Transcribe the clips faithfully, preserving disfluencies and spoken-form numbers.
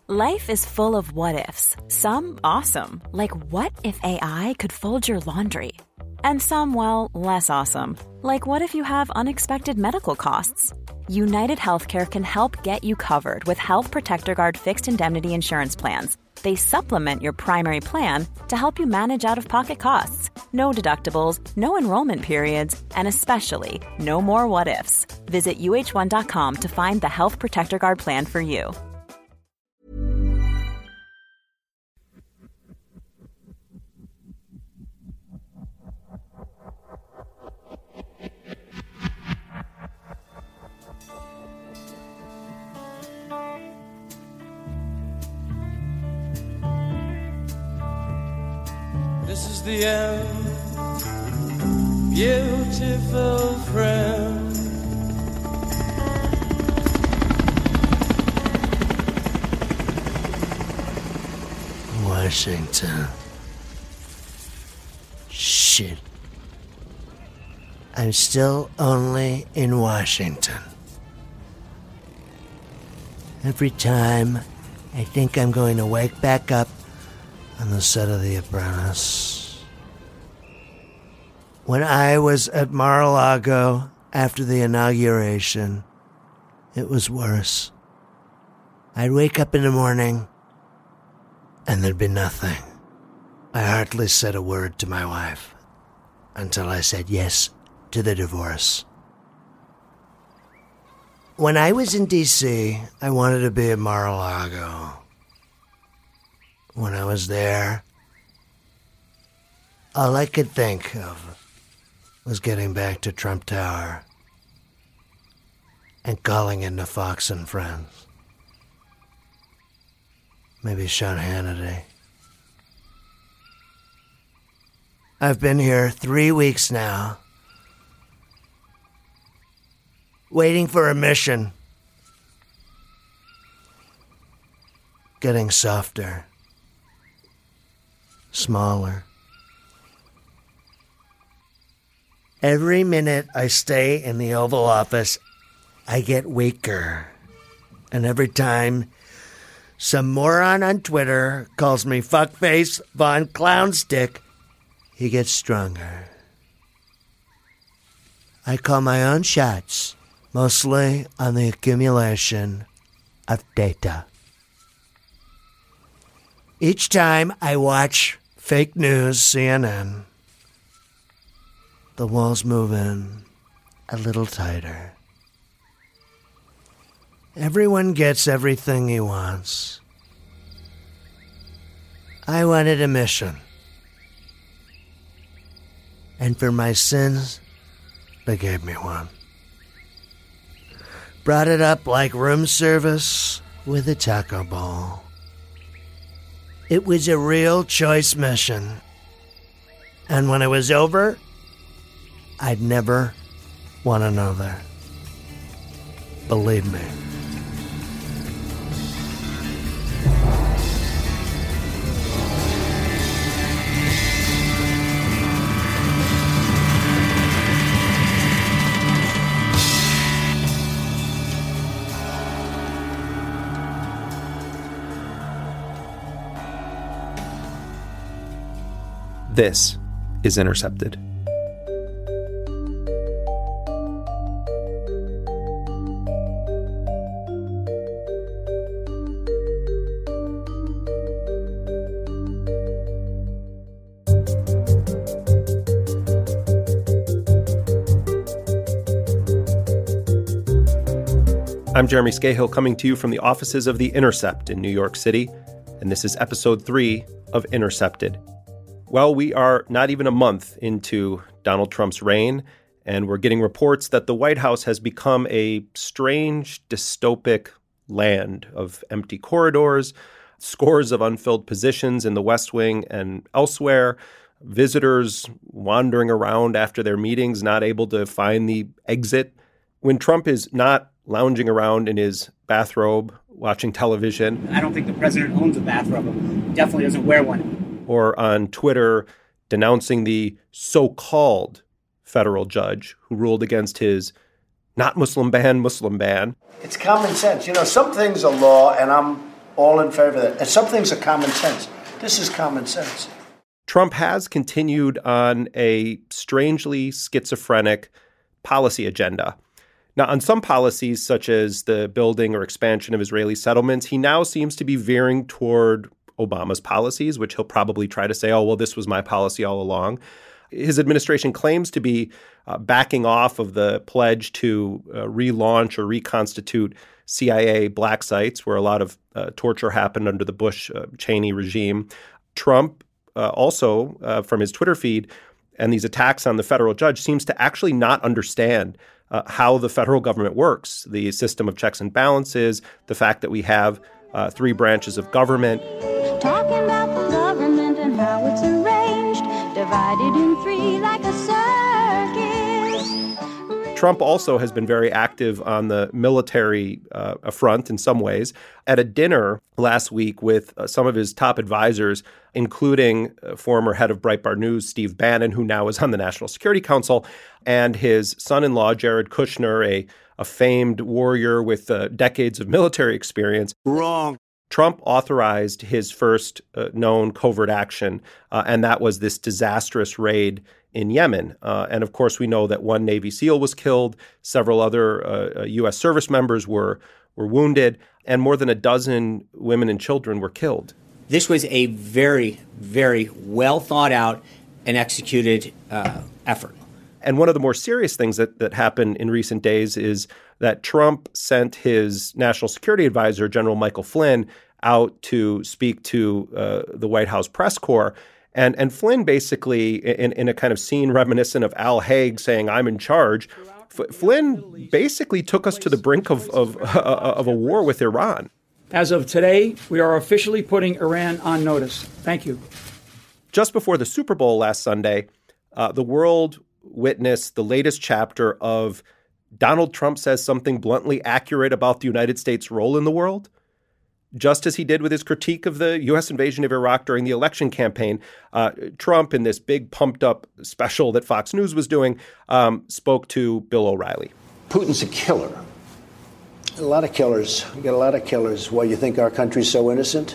Life is full of what-ifs. Some awesome, like what if A I could fold your laundry? And some, well, less awesome, like what if you have unexpected medical costs? United Healthcare can help get you covered with Health Protector Guard fixed indemnity insurance plans. They supplement your primary plan to help you manage out-of-pocket costs. No deductibles, no enrollment periods, and especially no more what-ifs. Visit U H one dot com to find the Health Protector Guard plan for you. This is the end, beautiful friend. Washington. Shit. I'm still only in Washington. Every time I think I'm going to wake back up on the set of The Apprentice. When I was at Mar-a-Lago after the inauguration, it was worse. I'd wake up in the morning, and there'd be nothing. I hardly said a word to my wife until I said yes to the divorce. When I was in D C, I wanted to be at Mar-a-Lago. When I was there, all I could think of was getting back to Trump Tower and calling into Fox and Friends. Maybe Sean Hannity. I've been here three weeks now, waiting for a mission. Getting softer. Smaller. Every minute I stay in the Oval Office, I get weaker. And every time some moron on Twitter calls me fuckface Von Clownstick, he gets stronger. I call my own shots, mostly on the accumulation of data. Each time I watch fake news, C N N, the walls move in a little tighter. Everyone gets everything he wants. I wanted a mission. And for my sins, they gave me one. Brought it up like room service with a taco bowl. It was a real choice mission. And when it was over, I'd never want another. Believe me. This is Intercepted. I'm Jeremy Scahill, coming to you from the offices of The Intercept in New York City, and this is episode three of Intercepted. Well, we are not even a month into Donald Trump's reign, and we're getting reports that the White House has become a strange, dystopic land of empty corridors, scores of unfilled positions in the West Wing and elsewhere, visitors wandering around after their meetings, not able to find the exit. When Trump is not lounging around in his bathrobe, watching television. I don't think the president owns a bathrobe. He definitely doesn't wear one. Or on Twitter denouncing the so-called federal judge who ruled against his not Muslim ban, Muslim ban. It's common sense. You know, some things are law, and I'm all in favor of that. And some things are common sense. This is common sense. Trump has continued on a strangely schizophrenic policy agenda. Now, on some policies, such as the building or expansion of Israeli settlements, he now seems to be veering toward Obama's policies, which he'll probably try to say, oh, well, this was my policy all along. His administration claims to be uh, backing off of the pledge to uh, relaunch or reconstitute C I A black sites, where a lot of uh, torture happened under the Bush-Cheney uh, regime. Trump uh, also, uh, from his Twitter feed, and these attacks on the federal judge, seems to actually not understand uh, how the federal government works, the system of checks and balances, the fact that we have uh, three branches of government. Talking about the government and how it's arranged, divided in three like a circus. Trump also has been very active on the military uh, front in some ways. At a dinner last week with uh, some of his top advisors, including uh, former head of Breitbart News, Steve Bannon, who now is on the National Security Council, and his son-in-law, Jared Kushner, a, a famed warrior with uh, decades of military experience. Wrong. Trump authorized his first uh, known covert action, uh, and that was this disastrous raid in Yemen. Uh, and of course, we know that one Navy SEAL was killed, several other uh, U S service members were were wounded, and more than a dozen women and children were killed. This was a very, very well thought out and executed uh, effort. And one of the more serious things that, that happened in recent days is that Trump sent his national security advisor, General Michael Flynn, out to speak to uh, the White House press corps. And and Flynn basically, in, in a kind of scene reminiscent of Al Haig saying, I'm in charge, F- Flynn basically took us to the brink of, of, uh, of a war with Iran. As of today, we are officially putting Iran on notice. Thank you. Just before the Super Bowl last Sunday, uh, the world witnessed the latest chapter of Donald Trump says something bluntly accurate about the United States' role in the world. Just as he did with his critique of the U S invasion of Iraq during the election campaign, uh, Trump, in this big pumped-up special that Fox News was doing, um, spoke to Bill O'Reilly. Putin's a killer. A lot of killers. You got a lot of killers. Why, you think our country's so innocent?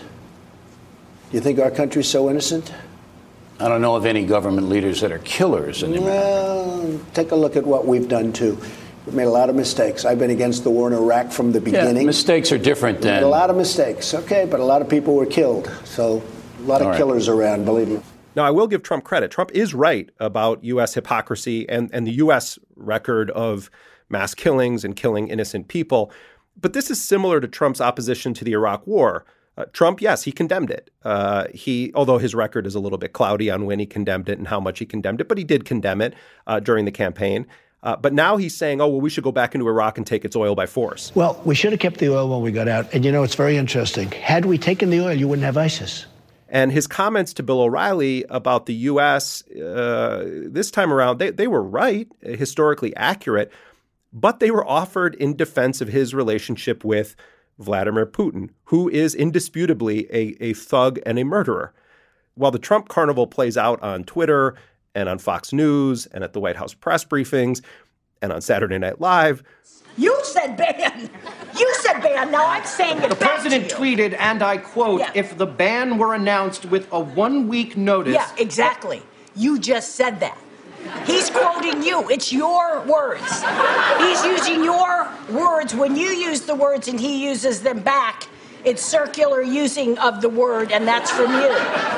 You think our country's so innocent? I don't know of any government leaders that are killers in America. Well, take a look at what we've done, too. We've made a lot of mistakes. I've been against the war in Iraq from the beginning. Yeah, mistakes are different than... A lot of mistakes, okay, but a lot of people were killed. So a lot of All right. killers around, believe me. Now, I will give Trump credit. Trump is right about U S hypocrisy and, and the U S record of mass killings and killing innocent people. But this is similar to Trump's opposition to the Iraq war. Uh, Trump, yes, he condemned it. Uh, he, although his record is a little bit cloudy on when he condemned it and how much he condemned it, but he did condemn it uh, during the campaign. Uh, but now he's saying, oh, well, we should go back into Iraq and take its oil by force. Well, we should have kept the oil when we got out. And, you know, it's very interesting. Had we taken the oil, you wouldn't have ISIS. And his comments to Bill O'Reilly about the U S uh, this time around, they, they were right, historically accurate, but they were offered in defense of his relationship with Vladimir Putin, who is indisputably a, a thug and a murderer. While the Trump carnival plays out on Twitter and on Fox News and at the White House press briefings and on Saturday Night Live. You said ban. You said ban. Now I'm saying it The back president to you. tweeted, and I quote, Yeah. if the ban were announced with a one-week notice... Yeah, exactly. You just said that. He's quoting you. It's your words. He's using your words. When you use the words and he uses them back, it's circular using of the word, and that's from you.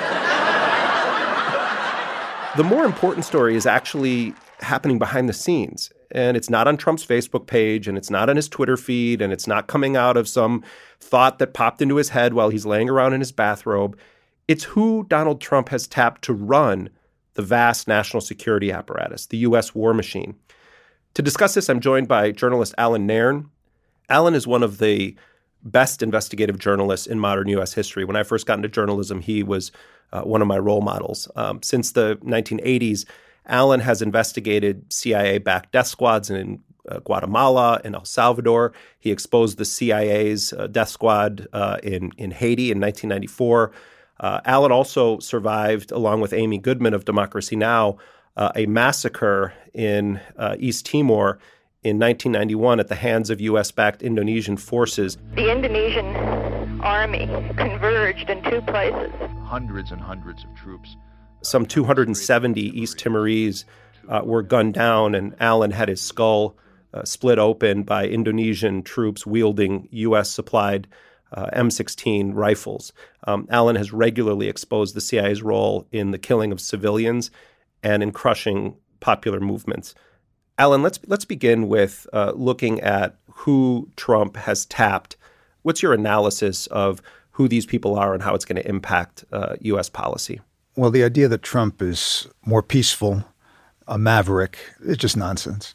The more important story is actually happening behind the scenes. And it's not on Trump's Facebook page, and it's not on his Twitter feed, and it's not coming out of some thought that popped into his head while he's laying around in his bathrobe. It's who Donald Trump has tapped to run the vast national security apparatus, the U S war machine. To discuss this, I'm joined by journalist Alan Nairn. Alan is one of the best investigative journalists in modern U S history. When I first got into journalism, he was uh, one of my role models. Um, since the nineteen eighties, Alan has investigated C I A-backed death squads in uh, Guatemala and El Salvador. He exposed the C I A's uh, death squad uh, in, in Haiti in nineteen ninety-four. Uh, Alan also survived, along with Amy Goodman of Democracy Now!, uh, a massacre in uh, East Timor in nineteen ninety-one at the hands of U S-backed Indonesian forces. The Indonesian army converged in two places. Hundreds and hundreds of troops. Some two hundred seventy East Timorese uh, were gunned down, and Allen had his skull uh, split open by Indonesian troops wielding U S-supplied uh, M sixteen rifles. Um, Allen has regularly exposed the C I A's role in the killing of civilians and in crushing popular movements. Allen, let's let's begin with uh, looking at who Trump has tapped. What's your analysis of who these people are and how it's going to impact uh, U S policy? Well, the idea that Trump is more peaceful, a maverick, is just nonsense.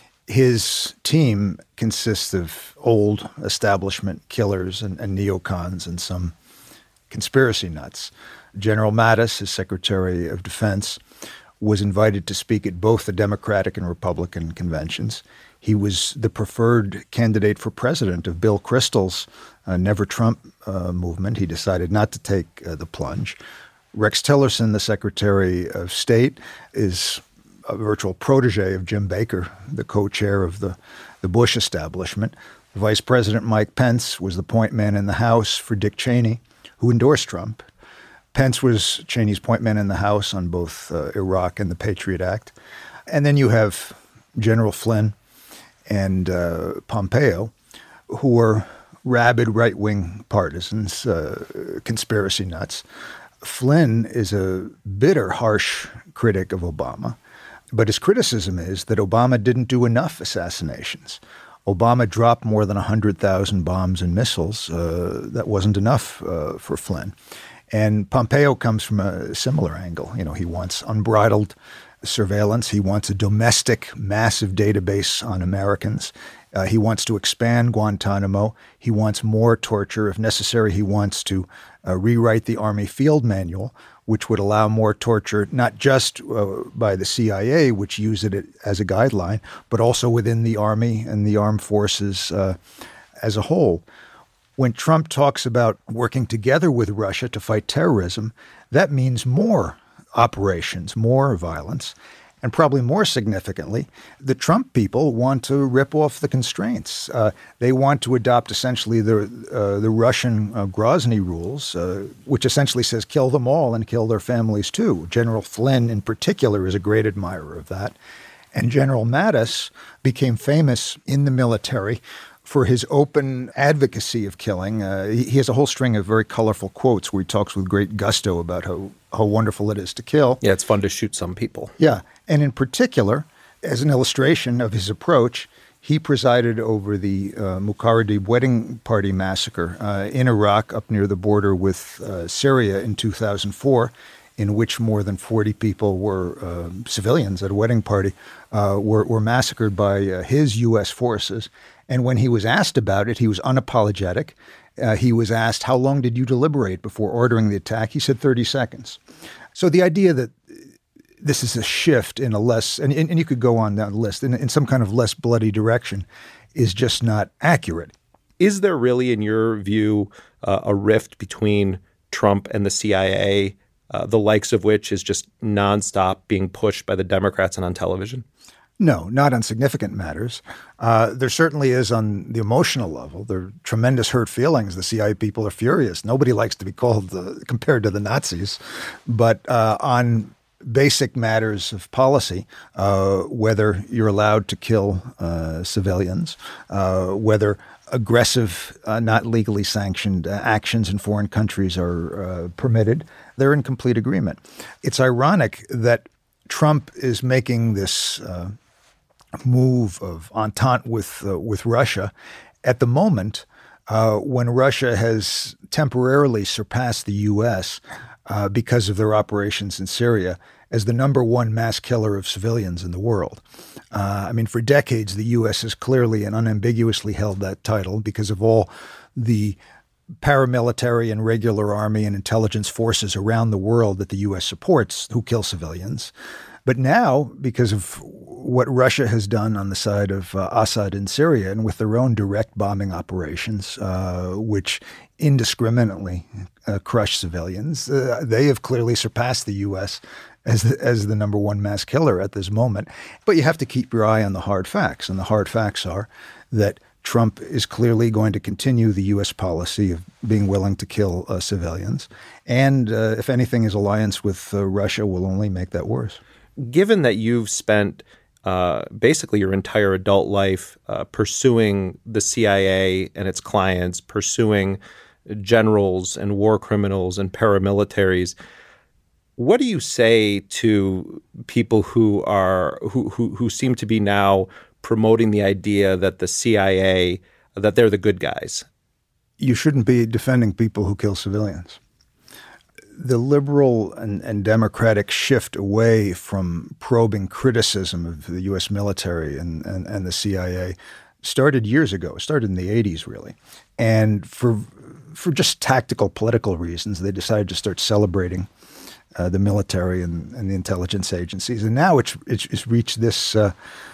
His team consists of old establishment killers and, and neocons and some conspiracy nuts. General Mattis, his Secretary of Defense, was invited to speak at both the Democratic and Republican conventions. He was the preferred candidate for president of Bill Kristol's uh, Never Trump uh, movement. He decided not to take uh, the plunge. Rex Tillerson, the Secretary of State, is a virtual protege of Jim Baker, the co-chair of the, the Bush establishment. Vice President Mike Pence was the point man in the House for Dick Cheney, who endorsed Trump. Pence was Cheney's point man in the House on both uh, Iraq and the Patriot Act. And then you have General Flynn and uh, Pompeo, who are rabid right-wing partisans, uh, conspiracy nuts. Flynn is a bitter, harsh critic of Obama, but his criticism is that Obama didn't do enough assassinations. Obama dropped more than one hundred thousand bombs and missiles. Uh, that wasn't enough uh, for Flynn. And Pompeo comes from a similar angle. You know, he wants unbridled surveillance. He wants a domestic, massive database on Americans. Uh, he wants to expand Guantanamo. He wants more torture. If necessary, he wants to uh, rewrite the Army Field Manual, which would allow more torture, not just uh, by the C I A, which used it as a guideline, but also within the Army and the armed forces uh, as a whole. When Trump talks about working together with Russia to fight terrorism, that means more operations, more violence. And probably more significantly, the Trump people want to rip off the constraints. Uh, they want to adopt essentially the uh, the Russian uh, Grozny rules, uh, which essentially says kill them all and kill their families too. General Flynn in particular is a great admirer of that. And General Mattis became famous in the military for his open advocacy of killing. Uh, he, he has a whole string of very colorful quotes where he talks with great gusto about how, how wonderful it is to kill. Yeah, it's fun to shoot some people. Yeah. And in particular, as an illustration of his approach, he presided over the uh, Muqarribin wedding party massacre uh, in Iraq up near the border with uh, Syria in two thousand four, in which more than forty people were uh, civilians at a wedding party, uh, were, were massacred by uh, his U S forces. And when he was asked about it, he was unapologetic. Uh, he was asked, how long did you deliberate before ordering the attack? He said thirty seconds. So the idea that this is a shift in a less, and, and you could go on down the list, in, in some kind of less bloody direction is just not accurate. Is there really, in your view, uh, a rift between Trump and the C I A, uh, the likes of which is just nonstop being pushed by the Democrats and on television? No, not on significant matters. Uh, there certainly is on the emotional level. There are tremendous hurt feelings. The C I A people are furious. Nobody likes to be called the, compared to the Nazis. But uh, on basic matters of policy, uh, whether you're allowed to kill uh, civilians, uh, whether aggressive, uh, not legally sanctioned uh, actions in foreign countries are uh, permitted, they're in complete agreement. It's ironic that Trump is making this uh, move of entente with uh, with Russia at the moment uh, when Russia has temporarily surpassed the U S uh, because of their operations in Syria as the number one mass killer of civilians in the world. Uh, I mean, for decades, the U S has clearly and unambiguously held that title because of all the paramilitary and regular army and intelligence forces around the world that the U S supports who kill civilians. But now, because of what Russia has done on the side of uh, Assad in Syria and with their own direct bombing operations, uh, which indiscriminately uh, crush civilians, uh, they have clearly surpassed the U S as the, as the number one mass killer at this moment. But you have to keep your eye on the hard facts. And the hard facts are that Trump is clearly going to continue the U S policy of being willing to kill uh, civilians. And uh, if anything, his alliance with uh, Russia will only make that worse. Given that you've spent uh, basically your entire adult life uh, pursuing the C I A and its clients, pursuing generals and war criminals and paramilitaries, what do you say to people who are who who, who seem to be now promoting the idea that the C I A, that they're the good guys? You shouldn't be defending people who kill civilians. The liberal and, and democratic shift away from probing criticism of the U S military and, and, and the C I A started years ago. It started in the eighties, really. And for for just tactical political reasons, they decided to start celebrating uh, the military and, and the intelligence agencies. And now it's, it's, it's reached this uh,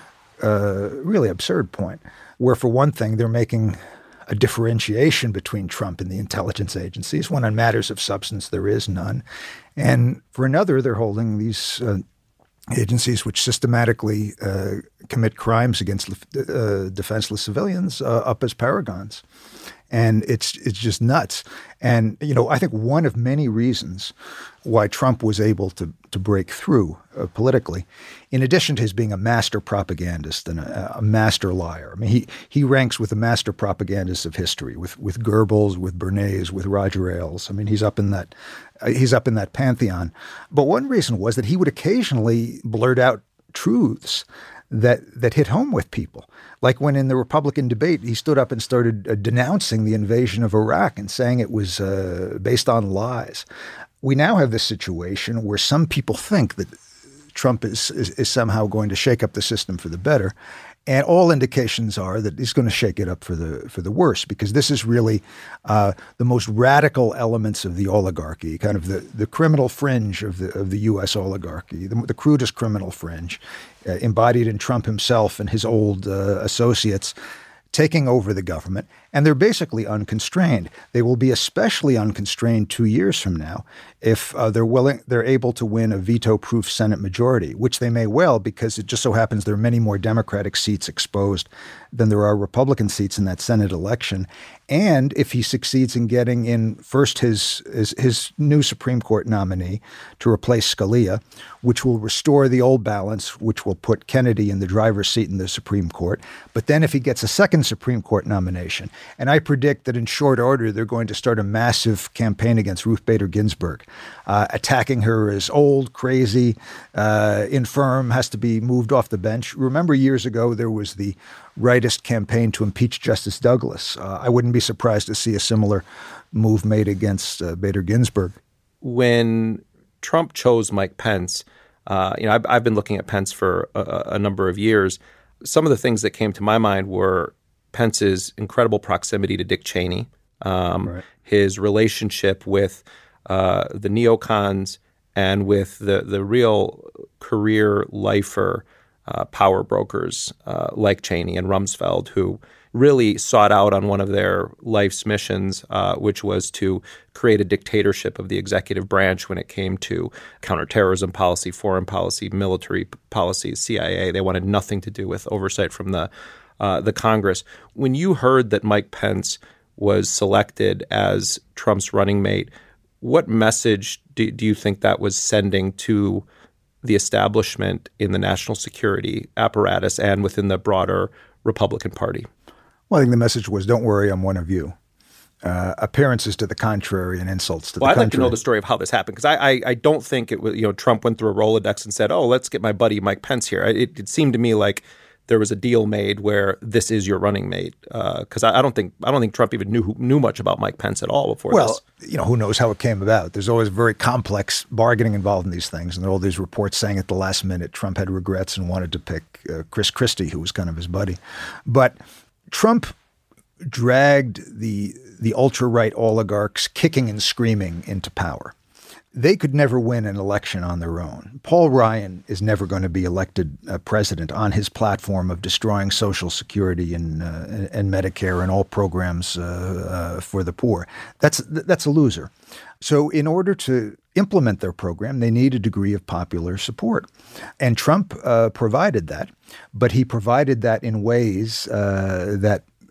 uh, really absurd point where, for one thing, they're making a differentiation between Trump and the intelligence agencies, when on matters of substance there is none. And for another, they're holding these uh, agencies which systematically uh, commit crimes against uh, defenseless civilians uh, up as paragons. And it's it's just nuts. And, you know, I think one of many reasons why Trump was able to to break through uh, politically, in addition to his being a master propagandist and a, a master liar. I mean, he he ranks with the master propagandists of history, with with Goebbels, with Bernays, with Roger Ailes. I mean, he's up in that uh, he's up in that pantheon. But one reason was that he would occasionally blurt out truths that that hit home with people. Like when in the Republican debate, he stood up and started uh, denouncing the invasion of Iraq and saying it was uh, based on lies. We now have this situation where some people think that Trump is, is, is somehow going to shake up the system for the better. And all indications are that he's going to shake it up for the for the worse, because this is really uh, the most radical elements of the oligarchy, kind of the, the criminal fringe of the of the U S oligarchy, the, the crudest criminal fringe, uh, embodied in Trump himself and his old uh, associates, taking over the government. And they're basically unconstrained. They will be especially unconstrained two years from now if uh, they're willing, they're able to win a veto-proof Senate majority, which they may well, because it just so happens there are many more Democratic seats exposed than there are Republican seats in that Senate election. And if he succeeds in getting in first his, his, his new Supreme Court nominee to replace Scalia, which will restore the old balance, which will put Kennedy in the driver's seat in the Supreme Court. But then if he gets a second Supreme Court nomination, and I predict that in short order, they're going to start a massive campaign against Ruth Bader Ginsburg, uh, attacking her as old, crazy, uh, infirm, has to be moved off the bench. Remember years ago, there was the rightist campaign to impeach Justice Douglas. Uh, I wouldn't be surprised to see a similar move made against uh, Bader Ginsburg. When Trump chose Mike Pence, uh, you know, I've, I've been looking at Pence for a, a number of years. Some of the things that came to my mind were Pence's incredible proximity to Dick Cheney, um, right. his relationship with uh, the neocons and with the the real career lifer uh, power brokers uh, like Cheney and Rumsfeld, who really sought out on one of their life's missions, uh, which was to create a dictatorship of the executive branch when it came to counterterrorism policy, foreign policy, military policy, C I A. They wanted nothing to do with oversight from the Uh, the Congress. When you heard that Mike Pence was selected as Trump's running mate, what message do, do you think that was sending to the establishment in the national security apparatus and within the broader Republican Party? Well, I think the message was, don't worry, I'm one of you. Uh, appearances to the contrary and insults to well, the I'd contrary. like to know the story of how this happened, because I, I, I don't think it was, you know, Trump went through a Rolodex and said, oh, let's get my buddy Mike Pence here. It, it seemed to me like there was a deal made where this is your running mate, because uh, I, I don't think I don't think Trump even knew knew much about Mike Pence at all before well, this. Well, you know, who knows how it came about? There's always very complex bargaining involved in these things, and there are all these reports saying at the last minute Trump had regrets and wanted to pick uh, Chris Christie, who was kind of his buddy. But Trump dragged the the ultra-right oligarchs kicking and screaming into power. They could never win an election on their own. Paul Ryan is never going to be elected uh, president on his platform of destroying Social Security and uh, and Medicare and all programs uh, uh, for the poor. That's that's a loser. So in order to implement their program, they need a degree of popular support. And Trump uh, provided that, but he provided that in ways uh, that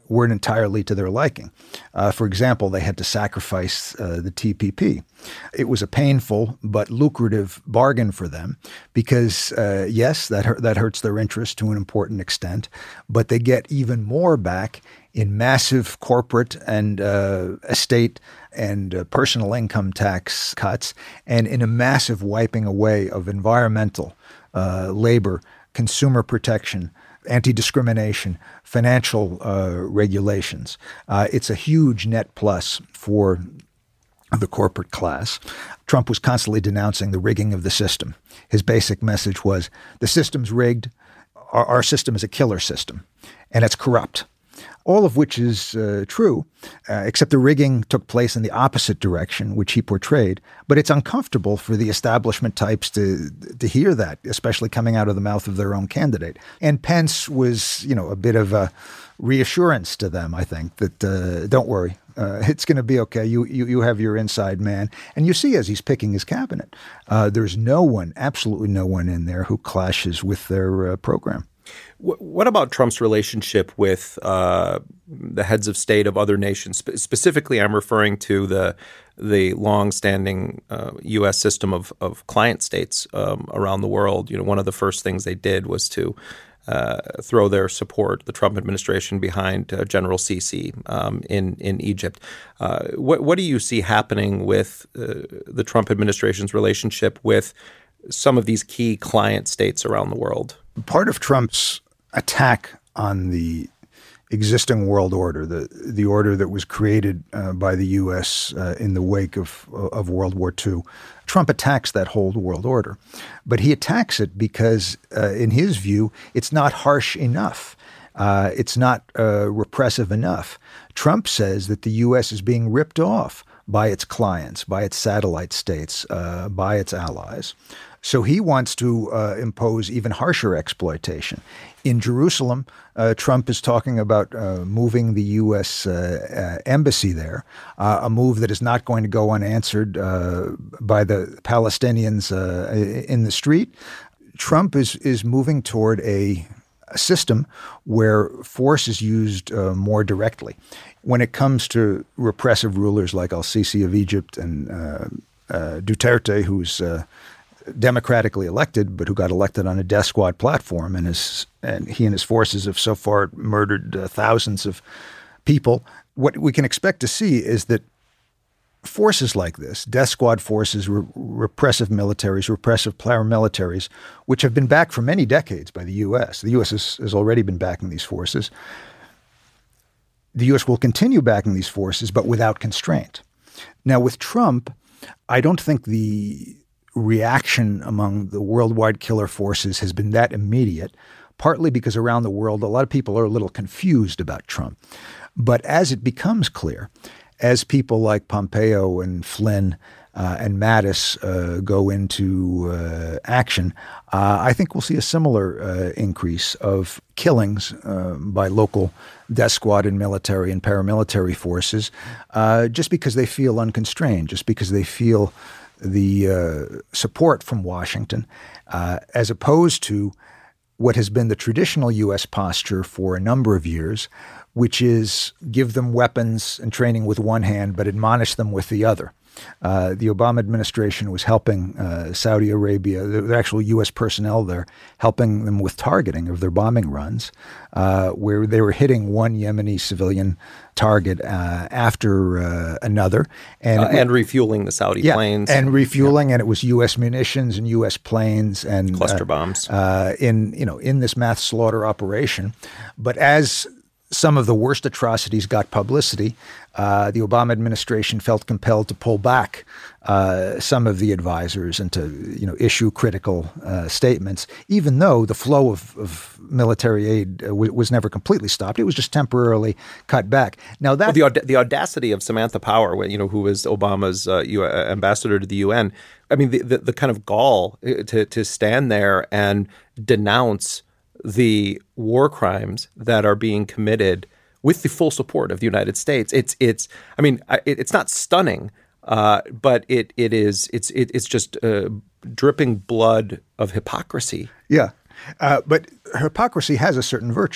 weren't entirely to their liking. Uh, for example, they had to sacrifice uh, the T P P. It was a painful but lucrative bargain for them because, uh, yes, that hurt, that hurts their interest to an important extent, but they get even more back in massive corporate and uh, estate and uh, personal income tax cuts, and in a massive wiping away of environmental, uh, labor, consumer protection, anti-discrimination, financial uh, regulations. Uh, it's a huge net plus for the corporate class. Trump was constantly denouncing the rigging of the system. His basic message was, the system's rigged, our, our system is a killer system, and it's corrupt. All of which is uh, true, uh, except the rigging took place in the opposite direction, which he portrayed. But it's uncomfortable for the establishment types to to hear that, especially coming out of the mouth of their own candidate. And Pence was, you know, a bit of a reassurance to them, I think, that uh, don't worry, uh, it's going to be okay. You, you you have your inside man. And you see as he's picking his cabinet, uh, there's no one, absolutely no one in there who clashes with their uh, program. What about Trump's relationship with uh, the heads of state of other nations? Spe- specifically, I'm referring to the the longstanding uh, U S system of, of client states um, around the world. You know, one of the first things they did was to uh, throw their support, the Trump administration, behind uh, General Sisi um, in in Egypt. Uh, what what do you see happening with uh, the Trump administration's relationship with some of these key client states around the world? Part of Trump's attack on the existing world order, the the order that was created uh, by the U S uh, in the wake of of World War Two, Trump attacks that whole world order. But he attacks it because, uh, in his view, it's not harsh enough. Uh, it's not uh, repressive enough. Trump says that the U S is being ripped off by its clients, by its satellite states, uh, by its allies. So he wants to uh, impose even harsher exploitation. In Jerusalem, uh, Trump is talking about uh, moving the U S uh, uh, embassy there, uh, a move that is not going to go unanswered uh, by the Palestinians uh, in the street. Trump is is moving toward a, a system where force is used uh, more directly. When it comes to repressive rulers like al-Sisi of Egypt and uh, uh, Duterte, who's uh, democratically elected, but who got elected on a death squad platform, and his and he and his forces have so far murdered uh, thousands of people. What we can expect to see is that forces like this, death squad forces, re- repressive militaries, repressive paramilitaries, which have been backed for many decades by the U S. The U S has, has already been backing these forces. The U S will continue backing these forces, but without constraint. Now, with Trump, I don't think the reaction among the worldwide killer forces has been that immediate, partly because around the world, a lot of people are a little confused about Trump. But as it becomes clear, as people like Pompeo and Flynn uh, and Mattis uh, go into uh, action, uh, I think we'll see a similar uh, increase of killings uh, by local death squad and military and paramilitary forces, uh, just because they feel unconstrained, just because they feel the uh, support from Washington, uh, as opposed to what has been the traditional U S posture for a number of years, which is give them weapons and training with one hand, but admonish them with the other. Uh, the Obama administration was helping uh, Saudi Arabia, there were actual U S personnel there, helping them with targeting of their bombing runs, uh, where they were hitting one Yemeni civilian target uh, after uh, another. And, uh, and refueling the Saudi yeah, planes. And refueling, yeah. And it was U S munitions and U S planes and cluster uh, bombs uh, in, you know, in this mass slaughter operation. But as some of the worst atrocities got publicity, uh, the Obama administration felt compelled to pull back uh, some of the advisors and to, you know, issue critical uh, statements, even though the flow of, of military aid uh, w- was never completely stopped. It was just temporarily cut back. Now that well, the aud- the audacity of Samantha Power, you know, who was Obama's uh, U- ambassador to the U N. I mean, the, the, the kind of gall to to stand there and denounce the war crimes that are being committed with the full support of the United States. It's it's. I mean, it, it's not stunning, uh, but it it is. It's it, it's just uh, dripping blood of hypocrisy. Yeah, uh, but hypocrisy has a certain virtue,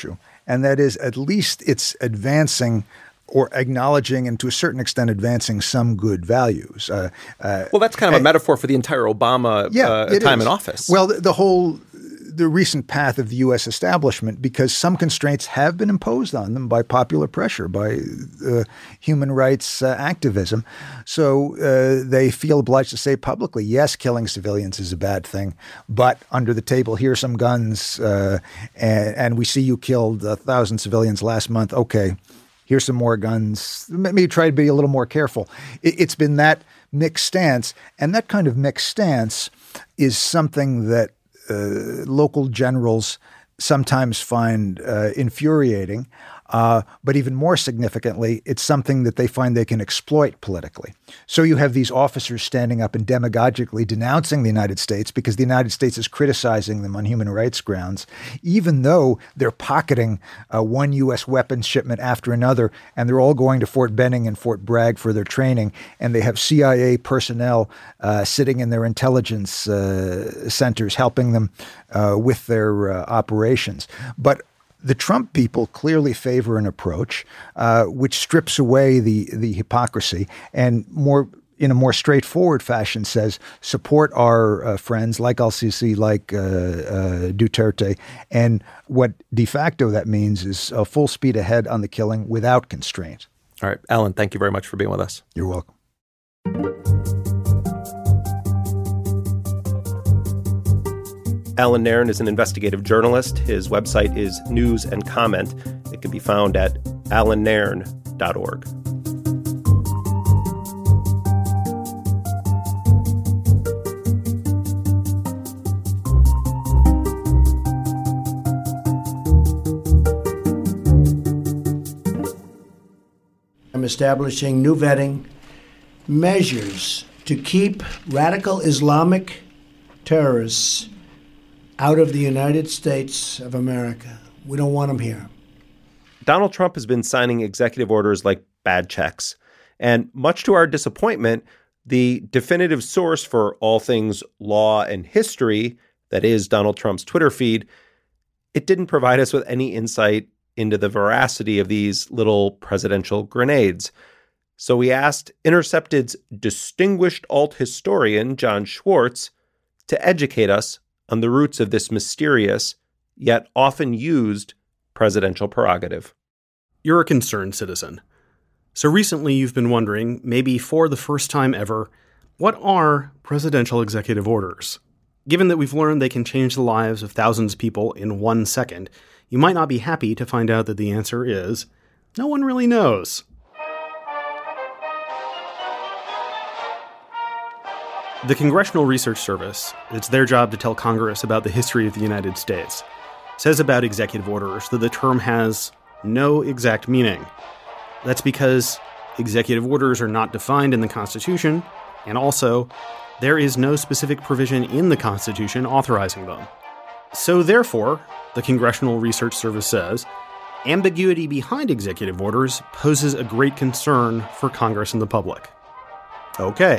and that is at least it's advancing or acknowledging and to a certain extent advancing some good values. Uh, uh, well, that's kind of a metaphor for the entire Obama yeah, uh, time is. in office. Well, the, the whole, the recent path of the U S establishment, because some constraints have been imposed on them by popular pressure, by uh, human rights uh, activism. So uh, they feel obliged to say publicly, yes, killing civilians is a bad thing, but under the table, here's some guns, uh, and, and we see you killed a thousand civilians last month. Okay. Here's some more guns. Maybe try to be a little more careful. It's been that mixed stance. And that kind of mixed stance is something that uh, local generals sometimes find uh, infuriating. Uh, but even more significantly, it's something that they find they can exploit politically. So you have these officers standing up and demagogically denouncing the United States because the United States is criticizing them on human rights grounds, even though they're pocketing uh, one U S weapons shipment after another, and they're all going to Fort Benning and Fort Bragg for their training, and they have C I A personnel uh, sitting in their intelligence uh, centers helping them uh, with their uh, operations. But the Trump people clearly favor an approach uh, which strips away the the hypocrisy and more in a more straightforward fashion says support our uh, friends like al-Sisi, like uh, uh, Duterte. And what de facto that means is uh, full speed ahead on the killing without constraint. All right. Alan, thank you very much for being with us. You're welcome. Alan Nairn is an investigative journalist. His website is News and Comment. It can be found at alan nairn dot org. I'm establishing new vetting measures to keep radical Islamic terrorists out of the United States of America. We don't want them here. Donald Trump has been signing executive orders like bad checks. And much to our disappointment, the definitive source for all things law and history, that is Donald Trump's Twitter feed, it didn't provide us with any insight into the veracity of these little presidential grenades. So we asked Intercepted's distinguished alt historian, John Schwartz, to educate us on the roots of this mysterious, yet often used, presidential prerogative. You're a concerned citizen. So recently you've been wondering, maybe for the first time ever, what are presidential executive orders? Given that we've learned they can change the lives of thousands of people in one second, you might not be happy to find out that the answer is, no one really knows. The Congressional Research Service, it's their job to tell Congress about the history of the United States, says about executive orders that the term has no exact meaning. That's because executive orders are not defined in the Constitution, and also, there is no specific provision in the Constitution authorizing them. So therefore, the Congressional Research Service says, ambiguity behind executive orders poses a great concern for Congress and the public. Okay.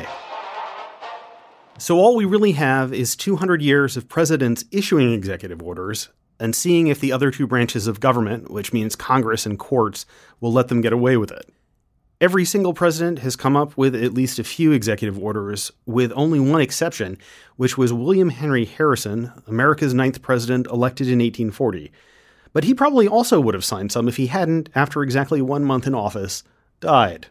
So all we really have is two hundred years of presidents issuing executive orders and seeing if the other two branches of government, which means Congress and courts, will let them get away with it. Every single president has come up with at least a few executive orders, with only one exception, which was William Henry Harrison, America's ninth president elected in eighteen forty. But he probably also would have signed some if he hadn't, after exactly one month in office, died.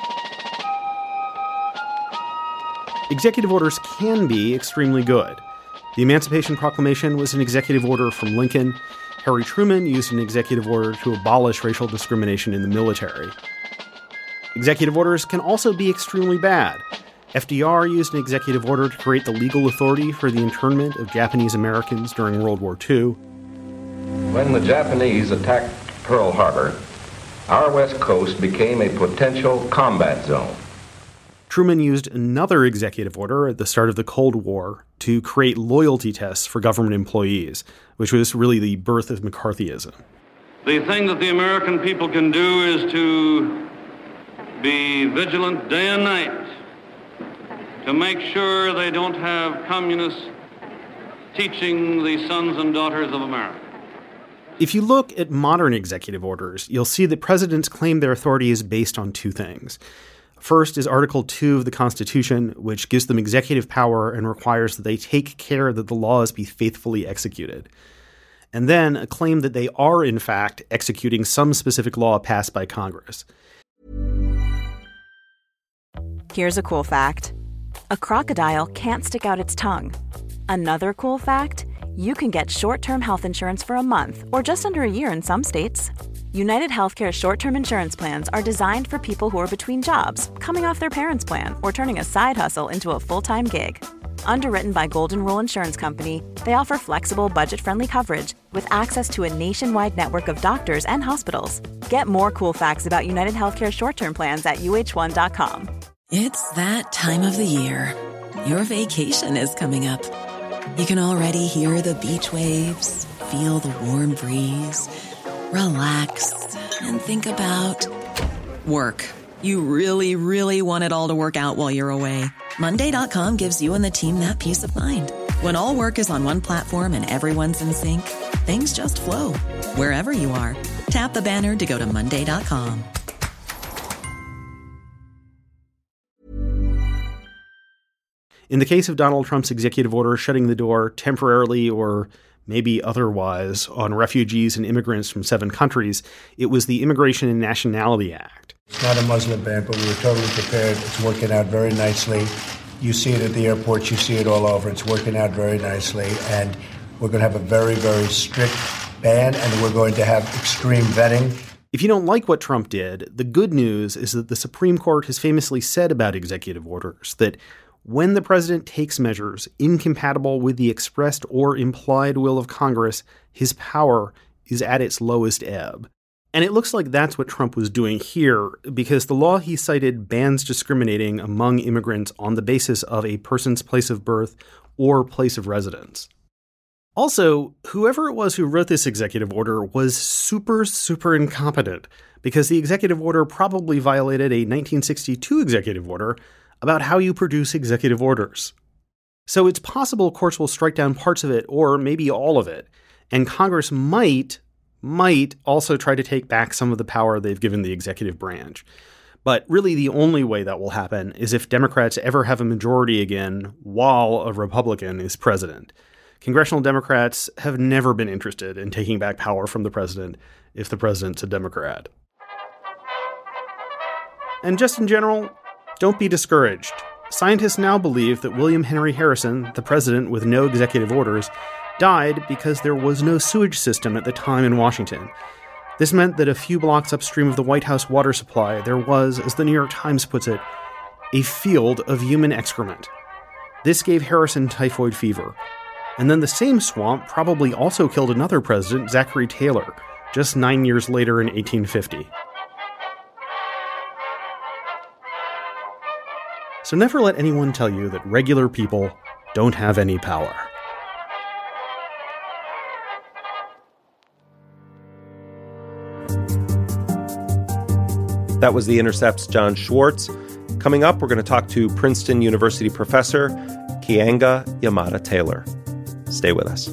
Executive orders can be extremely good. The Emancipation Proclamation was an executive order from Lincoln. Harry Truman used an executive order to abolish racial discrimination in the military. Executive orders can also be extremely bad. F D R used an executive order to create the legal authority for the internment of Japanese Americans during World War Two. When the Japanese attacked Pearl Harbor, our west coast became a potential combat zone. Truman used another executive order at the start of the Cold War to create loyalty tests for government employees, which was really the birth of McCarthyism. The thing that the American people can do is to be vigilant day and night to make sure they don't have communists teaching the sons and daughters of America. If you look at modern executive orders, you'll see that presidents claim their authority is based on two things. First is Article two of the Constitution, which gives them executive power and requires that they take care that the laws be faithfully executed. And then a claim that they are, in fact, executing some specific law passed by Congress. Here's a cool fact. A crocodile can't stick out its tongue. Another cool fact, you can get short-term health insurance for a month or just under a year in some states. United Healthcare short-term insurance plans are designed for people who are between jobs, coming off their parents' plan, or turning a side hustle into a full-time gig. Underwritten by Golden Rule Insurance Company, they offer flexible, budget-friendly coverage with access to a nationwide network of doctors and hospitals. Get more cool facts about United Healthcare short-term plans at U H one dot com. It's that time of the year. Your vacation is coming up. You can already hear the beach waves, feel the warm breeze, relax, and think about work. You really, really want it all to work out while you're away. Monday dot com gives you and the team that peace of mind. When all work is on one platform and everyone's in sync, things just flow. Wherever you are, tap the banner to go to Monday dot com. In the case of Donald Trump's executive order shutting the door temporarily or maybe otherwise on refugees and immigrants from seven countries, it was the Immigration and Nationality Act. It's not a Muslim ban, but we were totally prepared. It's working out very nicely. You see it at the airports. You see it all over. It's working out very nicely. And we're going to have a very, very strict ban, and we're going to have extreme vetting. If you don't like what Trump did, the good news is that the Supreme Court has famously said about executive orders that when the president takes measures incompatible with the expressed or implied will of Congress, his power is at its lowest ebb. And it looks like that's what Trump was doing here, because the law he cited bans discriminating among immigrants on the basis of a person's place of birth or place of residence. Also, whoever it was who wrote this executive order was super, super incompetent, because the executive order probably violated a nineteen sixty-two executive order about how you produce executive orders. So it's possible courts will strike down parts of it, or maybe all of it, and Congress might, might also try to take back some of the power they've given the executive branch. But really the only way that will happen is if Democrats ever have a majority again while a Republican is president. Congressional Democrats have never been interested in taking back power from the president if the president's a Democrat. And just in general, don't be discouraged. Scientists now believe that William Henry Harrison, the president with no executive orders, died because there was no sewage system at the time in Washington. This meant that a few blocks upstream of the White House water supply, there was, as the New York Times puts it, a field of human excrement. This gave Harrison typhoid fever. And then the same swamp probably also killed another president, Zachary Taylor, just nine years later in eighteen fifty. So never let anyone tell you that regular people don't have any power. That was The Intercept's John Schwartz. Coming up, we're going to talk to Princeton University professor Keeanga-Yamahtta Taylor. Stay with us.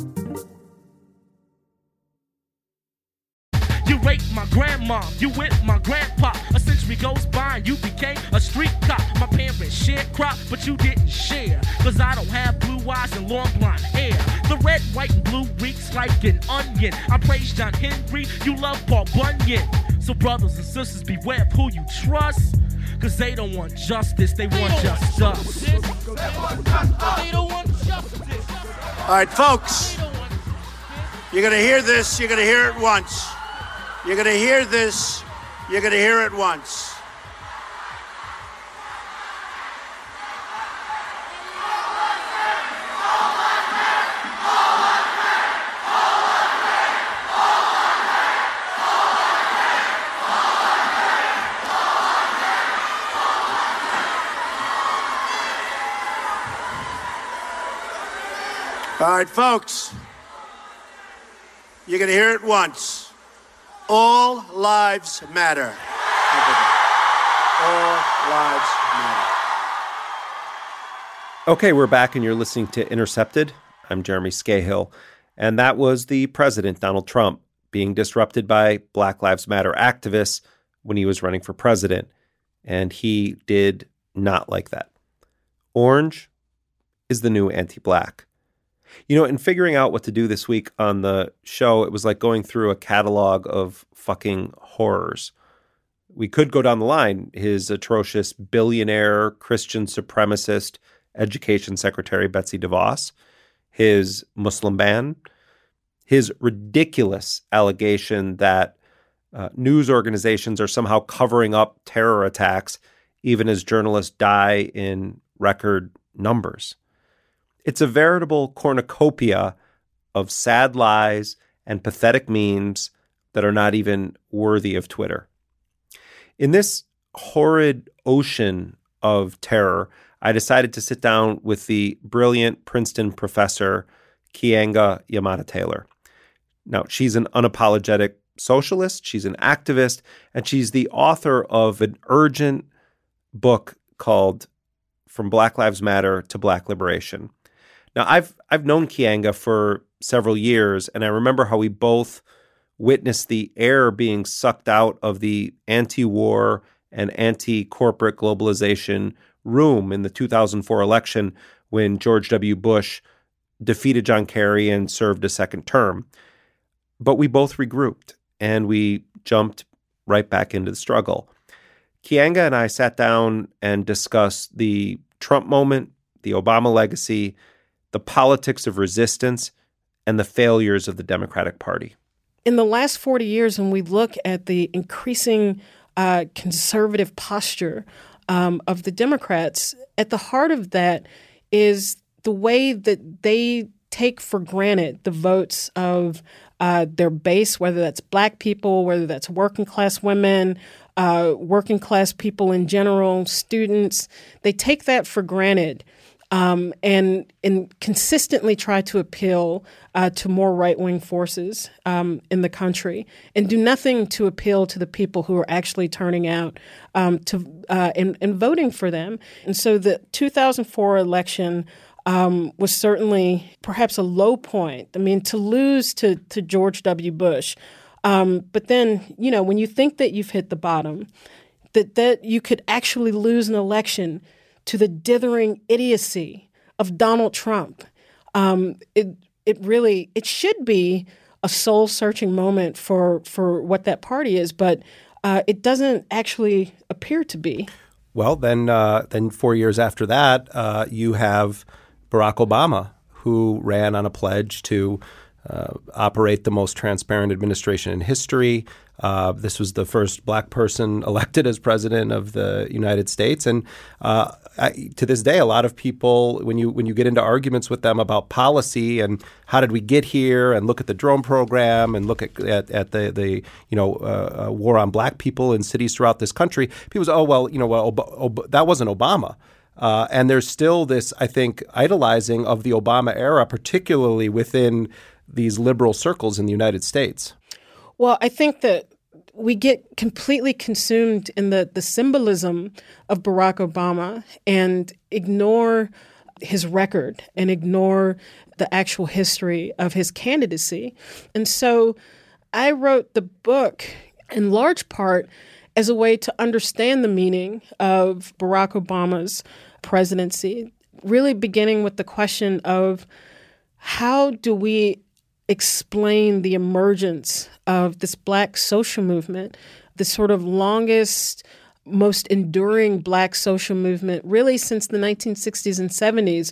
You raped my grandma, you whipped my grandpa. A century goes by and you became a street cop. My parents shared crop, but you didn't share. Cause I don't have blue eyes and long blonde hair. The red, white, and blue reeks like an onion. I praise John Henry, you love Paul Bunyan. So brothers and sisters, beware of who you trust. Cause they don't want justice, they want just us. They don't want justice. All right, folks, you're going to hear this, you're going to hear it once. You're going to hear this, you're going to hear it once. All right, folks, you're going to hear it once. All lives matter. All lives matter. Okay, we're back and you're listening to Intercepted. I'm Jeremy Scahill. And that was the president, Donald Trump, being disrupted by Black Lives Matter activists when he was running for president. And he did not like that. Orange is the new anti-Black. You know, in figuring out what to do this week on the show, it was like going through a catalog of fucking horrors. We could go down the line. His atrocious billionaire Christian supremacist education secretary, Betsy DeVos, his Muslim ban, his ridiculous allegation that uh, news organizations are somehow covering up terror attacks, even as journalists die in record numbers. It's a veritable cornucopia of sad lies and pathetic memes that are not even worthy of Twitter. In this horrid ocean of terror, I decided to sit down with the brilliant Princeton professor, Keeanga-Yamahtta Taylor. Now, she's an unapologetic socialist, she's an activist, and she's the author of an urgent book called From Black Lives Matter to Black Liberation. Now, I've I've known Keeanga for several years, and I remember how we both witnessed the air being sucked out of the anti-war and anti-corporate globalization room in the two thousand four election when George W. Bush defeated John Kerry and served a second term. But we both regrouped, and we jumped right back into the struggle. Keeanga and I sat down and discussed the Trump moment, the Obama legacy, the politics of resistance, and the failures of the Democratic Party. In the last forty years, when we look at the increasing uh, conservative posture um, of the Democrats, at the heart of that is the way that they take for granted the votes of uh, their base, whether that's Black people, whether that's working class women, uh, working class people in general, students. They take that for granted. Um, and and consistently try to appeal uh, to more right-wing forces um, in the country, and do nothing to appeal to the people who are actually turning out um, to uh, and, and voting for them. And so the two thousand four election um, was certainly perhaps a low point. I mean, to lose to to George W. Bush, um, but then you know when you think that you've hit the bottom, that that you could actually lose an election to the dithering idiocy of Donald Trump. Um, it it really it should be a soul-searching moment for for what that party is, but uh, it doesn't actually appear to be. Well, then uh, then four years after that, uh, you have Barack Obama, who ran on a pledge to uh, operate the most transparent administration in history. Uh, this was the first Black person elected as president of the United States, and uh, I, to this day, a lot of people, when you when you get into arguments with them about policy and how did we get here, and look at the drone program, and look at at, at the the you know uh, uh, war on Black people in cities throughout this country, people say, oh well, you know, well, Ob- Ob- that wasn't Obama. Uh, and there's still this, I think, idolizing of the Obama era, particularly within these liberal circles in the United States. Well, I think that we get completely consumed in the, the symbolism of Barack Obama and ignore his record and ignore the actual history of his candidacy. And so I wrote the book in large part as a way to understand the meaning of Barack Obama's presidency, really beginning with the question of how do we explain the emergence of this Black social movement, the sort of longest, most enduring Black social movement really since the nineteen sixties and seventies,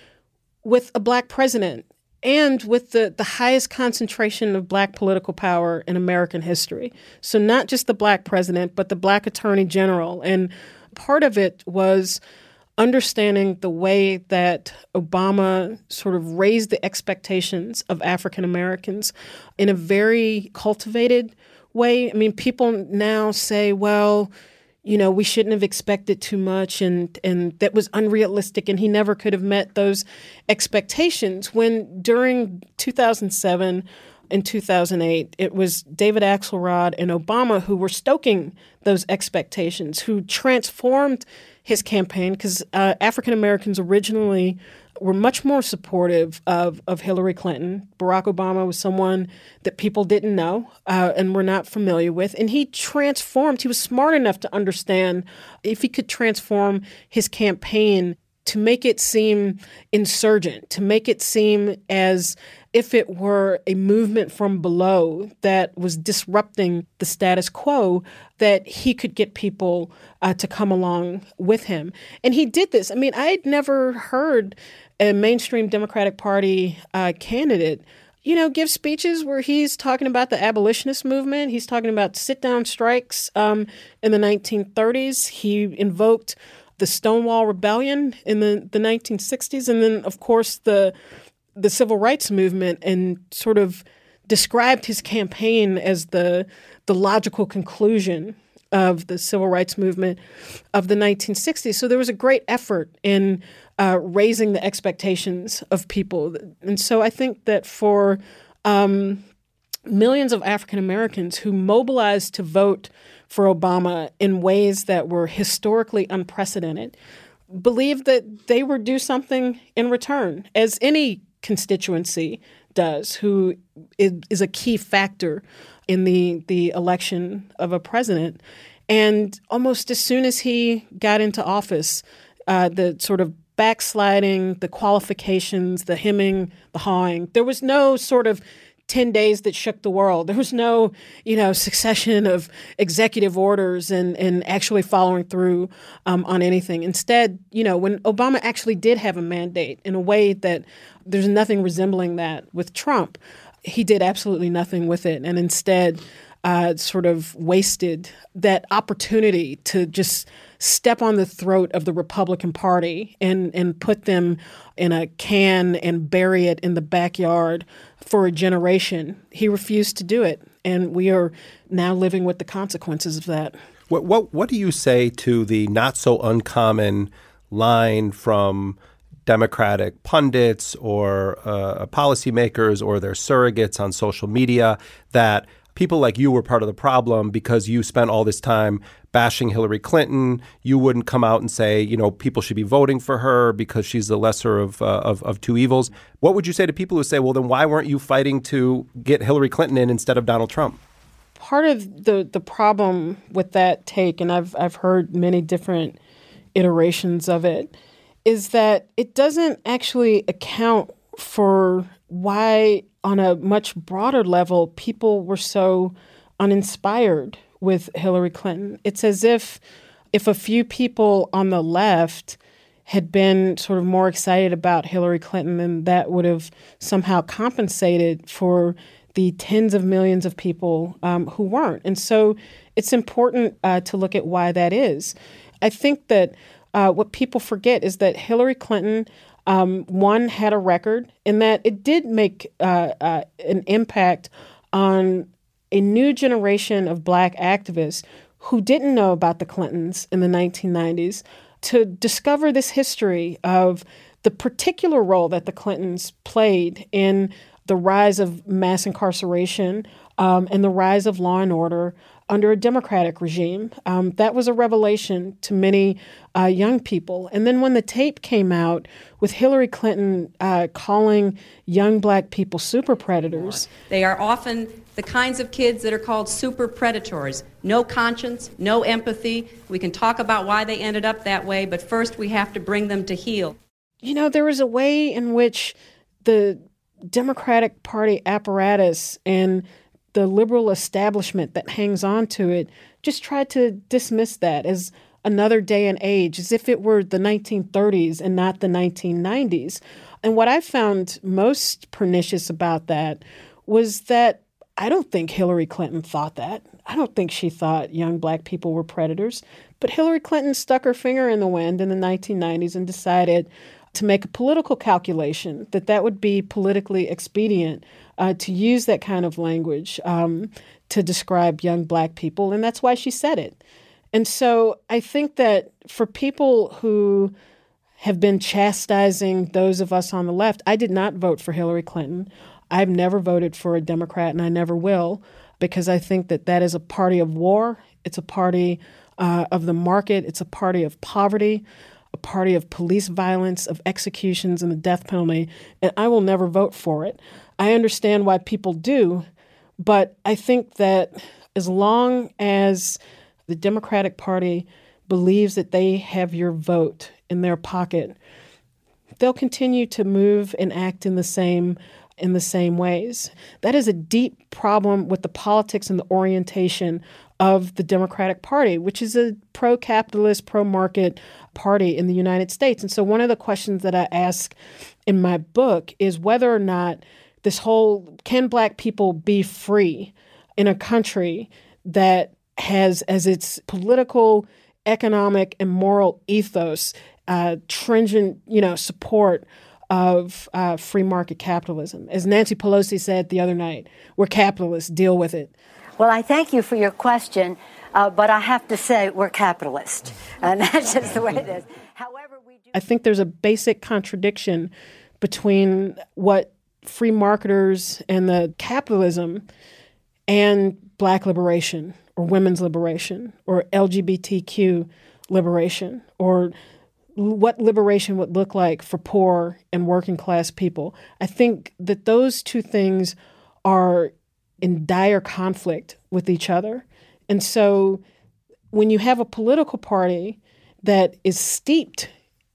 with a Black president and with the, the highest concentration of Black political power in American history. So not just the Black president, but the Black attorney general. And part of it was understanding the way that Obama sort of raised the expectations of African Americans in a very cultivated way. I mean, people now say, well, you know, we shouldn't have expected too much, and and that was unrealistic, and he never could have met those expectations. When during two thousand seven and two thousand eight, it was David Axelrod and Obama who were stoking those expectations, who transformed his campaign because uh, African Americans originally were much more supportive of, of Hillary Clinton. Barack Obama was someone that people didn't know uh, and were not familiar with. And he transformed, he was smart enough to understand if he could transform his campaign to make it seem insurgent, to make it seem as if it were a movement from below that was disrupting the status quo, that he could get people uh, to come along with him. And he did this. I mean, I had never heard a mainstream Democratic Party uh, candidate, you know, give speeches where he's talking about the abolitionist movement. He's talking about sit-down strikes um, in the nineteen thirties. He invoked the Stonewall Rebellion in the, the nineteen sixties. And then, of course, the the civil rights movement, and sort of described his campaign as the the logical conclusion of the civil rights movement of the nineteen sixties. So there was a great effort in uh, raising the expectations of people. And so I think that for um, millions of African Americans who mobilized to vote for Obama in ways that were historically unprecedented, believed that they were due something in return, as any constituency does, who is a key factor in the, the election of a president. And almost as soon as he got into office, uh, the sort of backsliding, the qualifications, the hemming, the hawing, there was no sort of ten days that shook the world. There was no, you know, succession of executive orders and, and actually following through um, on anything. Instead, you know, when Obama actually did have a mandate in a way that there's nothing resembling that with Trump, he did absolutely nothing with it, and instead uh, sort of wasted that opportunity to just step on the throat of the Republican Party and, and put them in a can and bury it in the backyard for a generation. He refused to do it, and we are now living with the consequences of that. What what what do you say to the not so uncommon line from Democratic pundits or uh, policymakers or their surrogates on social media that people like you were part of the problem because you spent all this time bashing Hillary Clinton? You wouldn't come out and say, you know, people should be voting for her because she's the lesser of, uh, of of two evils. What would you say to people who say, well, then why weren't you fighting to get Hillary Clinton in instead of Donald Trump? Part of the, the problem with that take, and I've I've heard many different iterations of it, is that it doesn't actually account for why, on a much broader level, people were so uninspired with Hillary Clinton. It's as if if a few people on the left had been sort of more excited about Hillary Clinton, then that would have somehow compensated for the tens of millions of people um, who weren't. And so it's important uh, to look at why that is. I think that uh, what people forget is that Hillary Clinton, um, one, had a record in that it did make uh, uh, an impact on a new generation of Black activists who didn't know about the Clintons in the nineteen nineties to discover this history of the particular role that the Clintons played in the rise of mass incarceration um, and the rise of law and order under a Democratic regime. Um, that was a revelation to many uh, young people. And then when the tape came out with Hillary Clinton uh, calling young Black people super predators. They are often the kinds of kids that are called super predators. No conscience, no empathy. We can talk about why they ended up that way, but first we have to bring them to heel. You know, there was a way in which the Democratic Party apparatus and the liberal establishment that hangs on to it just tried to dismiss that as another day and age, as if it were the nineteen thirties and not the nineteen nineties. And what I found most pernicious about that was that I don't think Hillary Clinton thought that. I don't think she thought young Black people were predators. But Hillary Clinton stuck her finger in the wind in the nineteen nineties and decided to make a political calculation that that would be politically expedient uh, to use that kind of language um, to describe young Black people. And that's why she said it. And so I think that for people who have been chastising those of us on the left, I did not vote for Hillary Clinton. I've never voted for a Democrat, and I never will, because I think that that is a party of war. It's a party uh, of the market. It's a party of poverty, a party of police violence, of executions and the death penalty, and I will never vote for it. I understand why people do, but I think that as long as the Democratic Party believes that they have your vote in their pocket, they'll continue to move and act in the same in the same ways. That is a deep problem with the politics and the orientation of the Democratic Party, which is a pro-capitalist, pro-market party in the United States. And so one of the questions that I ask in my book is whether or not this whole, can Black people be free in a country that has as its political, economic, and moral ethos uh, stringent, you know, support of uh, free market capitalism. As Nancy Pelosi said the other night, we're capitalists, deal with it. Well, I thank you for your question, uh, but I have to say we're capitalists, and that's just the way it is. However, we do. I think there's a basic contradiction between what free marketers and the capitalism and Black liberation or women's liberation or L G B T Q liberation or what liberation would look like for poor and working class people. I think that those two things are in dire conflict with each other. And so when you have a political party that is steeped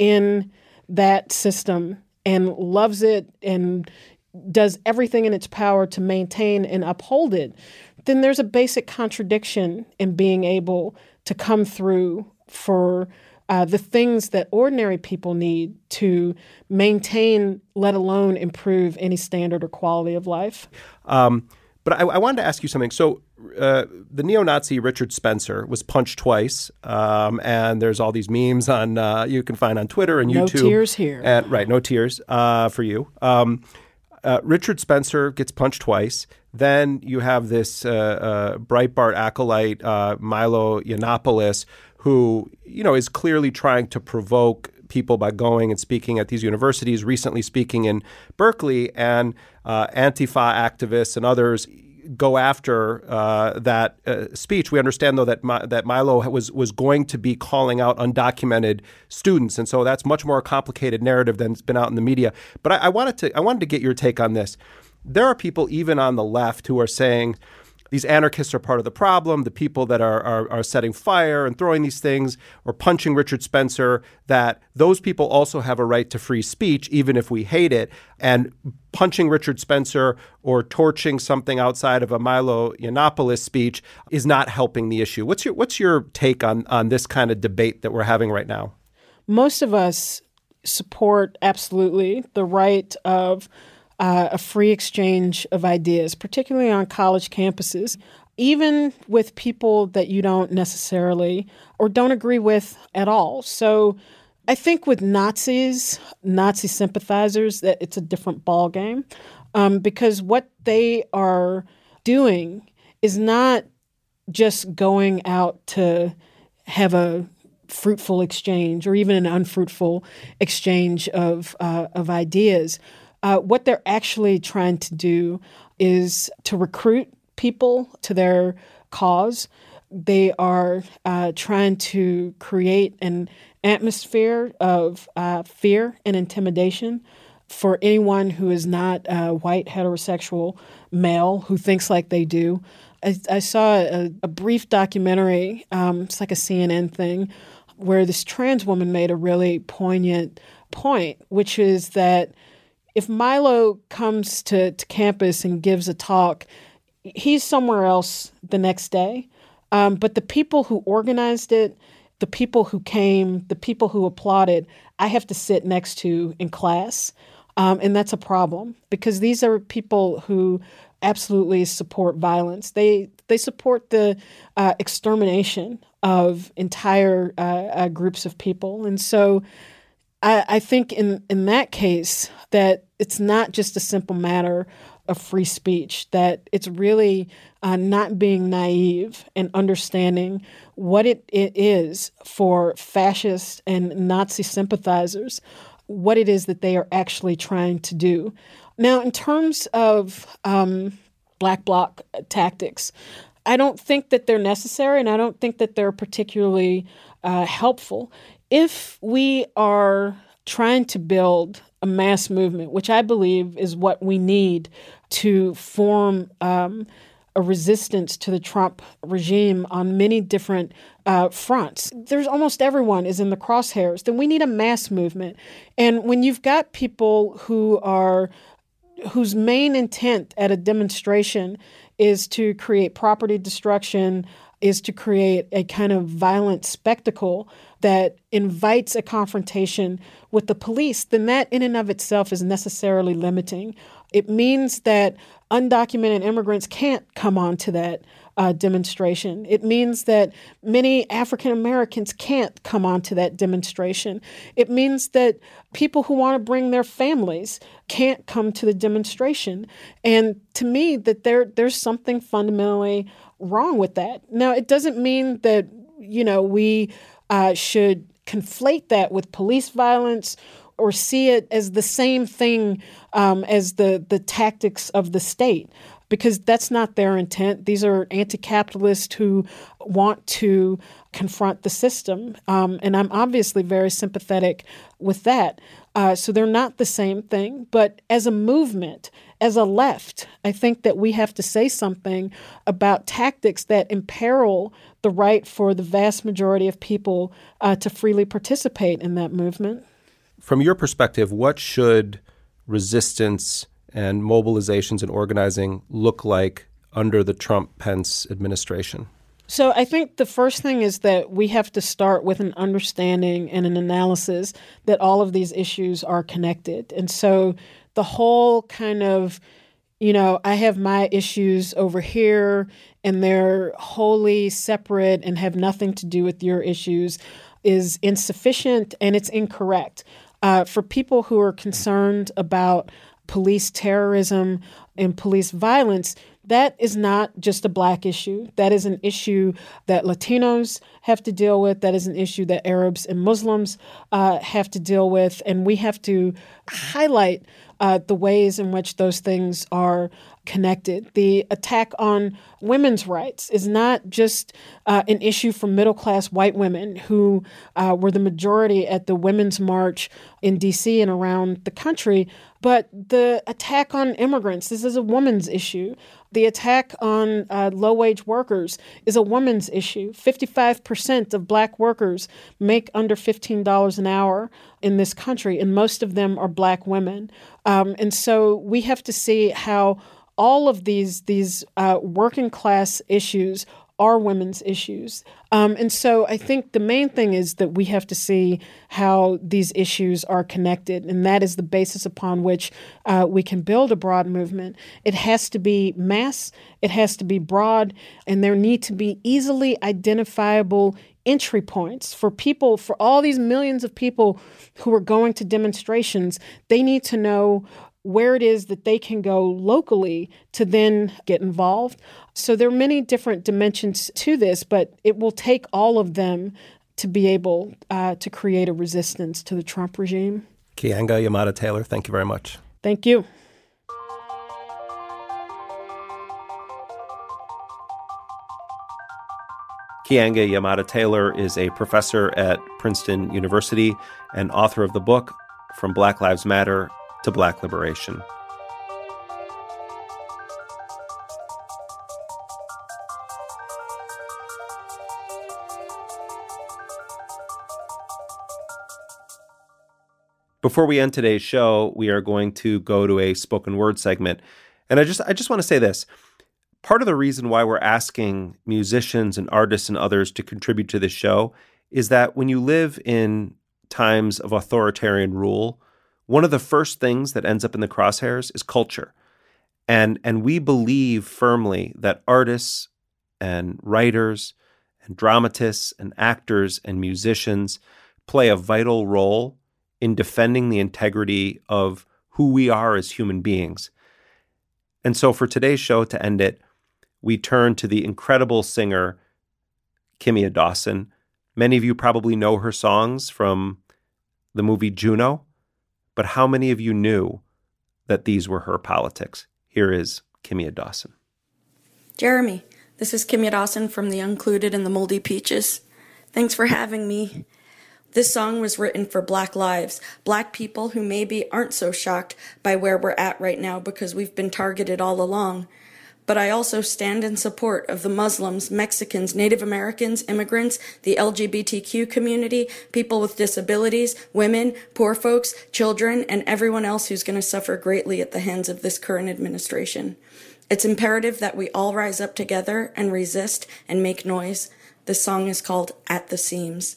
in that system and loves it and does everything in its power to maintain and uphold it, then there's a basic contradiction in being able to come through for uh, the things that ordinary people need to maintain, let alone improve any standard or quality of life. Um, but I, I wanted to ask you something. So uh, the neo-Nazi Richard Spencer was punched twice, um, and there's all these memes on uh, you can find on Twitter and YouTube. No tears here. And, right, no tears uh, for you. Um, Uh, Richard Spencer gets punched twice. Then you have this uh, uh, Breitbart acolyte, uh, Milo Yiannopoulos, who, you know, is clearly trying to provoke people by going and speaking at these universities, recently speaking in Berkeley, and uh, Antifa activists and others go after uh, that uh, speech. We understand, though, that Mi- that Milo was was going to be calling out undocumented students, and so that's much more a complicated narrative than's been out in the media. But I, I wanted to I wanted to get your take on this. There are people even on the left who are saying these anarchists are part of the problem, the people that are, are are setting fire and throwing these things or punching Richard Spencer, that those people also have a right to free speech, even if we hate it. And punching Richard Spencer or torching something outside of a Milo Yiannopoulos speech is not helping the issue. What's your what's your take on, on this kind of debate that we're having right now? Most of us support absolutely the right of Uh, a free exchange of ideas, particularly on college campuses, even with people that you don't necessarily or don't agree with at all. So I think with Nazis, Nazi sympathizers, that it's a different ballgame um, because what they are doing is not just going out to have a fruitful exchange or even an unfruitful exchange of uh, of ideas. Uh, what they're actually trying to do is to recruit people to their cause. They are uh, trying to create an atmosphere of uh, fear and intimidation for anyone who is not a white heterosexual male who thinks like they do. I, I saw a, a brief documentary, um, it's like a C N N thing, where this trans woman made a really poignant point, which is that if Milo comes to, to campus and gives a talk, he's somewhere else the next day. Um, but the people who organized it, the people who came, the people who applauded, I have to sit next to in class. Um, and that's a problem because these are people who absolutely support violence. They they support the uh, extermination of entire uh, uh, groups of people. And so I, I think in, in that case that it's not just a simple matter of free speech, that it's really uh, not being naive and understanding what it, it is for fascist and Nazi sympathizers, what it is that they are actually trying to do. Now, in terms of um, Black Bloc tactics, I don't think that they're necessary, and I don't think that they're particularly uh, helpful. If we are trying to build a mass movement, which I believe is what we need to form um, a resistance to the Trump regime on many different uh, fronts. There's almost everyone is in the crosshairs. Then we need a mass movement. And when you've got people who are whose main intent at a demonstration is to create property destruction, is to create a kind of violent spectacle that invites a confrontation with the police, then that in and of itself is necessarily limiting. It means that undocumented immigrants can't come onto that uh, demonstration. It means that many African Americans can't come onto that demonstration. It means that people who want to bring their families can't come to the demonstration. And to me, that there there's something fundamentally wrong with that. Now, it doesn't mean that, you know, we uh, should conflate that with police violence or see it as the same thing um, as the, the tactics of the state, because that's not their intent. These are anti-capitalists who want to confront the system. Um, and I'm obviously very sympathetic with that. Uh, so they're not the same thing. But as a movement, as a left, I think that we have to say something about tactics that imperil the right for the vast majority of people uh, to freely participate in that movement. From your perspective, what should resistance and mobilizations and organizing look like under the Trump-Pence administration? So I think the first thing is that we have to start with an understanding and an analysis that all of these issues are connected. And so the whole kind of, you know, I have my issues over here and they're wholly separate and have nothing to do with your issues is insufficient and it's incorrect. Uh, for people who are concerned about police terrorism and police violence, that is not just a Black issue. That is an issue that Latinos have to deal with. That is an issue that Arabs and Muslims uh, have to deal with. And we have to highlight uh, the ways in which those things are connected. The attack on women's rights is not just uh, an issue for middle-class white women who uh, were the majority at the Women's March in D C and around the country, but the attack on immigrants, this is a woman's issue. The attack on uh, low-wage workers is a woman's issue. fifty-five percent of Black workers make under fifteen dollars an hour in this country, and most of them are Black women. Um, and so we have to see how all of these, these uh, working-class issues are women's issues. Um, and so I think the main thing is that we have to see how these issues are connected, and that is the basis upon which uh, we can build a broad movement. It has to be mass, it has to be broad, and there need to be easily identifiable entry points for people, for all these millions of people who are going to demonstrations. They need to know where it is that they can go locally to then get involved. So there are many different dimensions to this, but it will take all of them to be able uh, to create a resistance to the Trump regime. Keeanga-Yamahtta Taylor, thank you very much. Thank you. Keeanga-Yamahtta Taylor is a professor at Princeton University and author of the book From Black Lives Matter to Black Liberation. Before we end today's show, we are going to go to a spoken word segment. And I just I just want to say this. Part of the reason why we're asking musicians and artists and others to contribute to this show is that when you live in times of authoritarian rule, one of the first things that ends up in the crosshairs is culture. And, and we believe firmly that artists and writers and dramatists and actors and musicians play a vital role in defending the integrity of who we are as human beings. And so for today's show, to end it, we turn to the incredible singer, Kimya Dawson. Many of you probably know her songs from the movie Juno. But how many of you knew that these were her politics? Here is Kimya Dawson. Jeremy, This is Kimya Dawson from The Uncluded and the Moldy Peaches. Thanks for having me. This song was written for Black lives, Black people who maybe aren't so shocked by where we're at right now because we've been targeted all along. But I also stand in support of the Muslims, Mexicans, Native Americans, immigrants, the L G B T Q community, people with disabilities, women, poor folks, children, and everyone else who's going to suffer greatly at the hands of this current administration. It's imperative that we all rise up together and resist and make noise. This song is called At the Seams.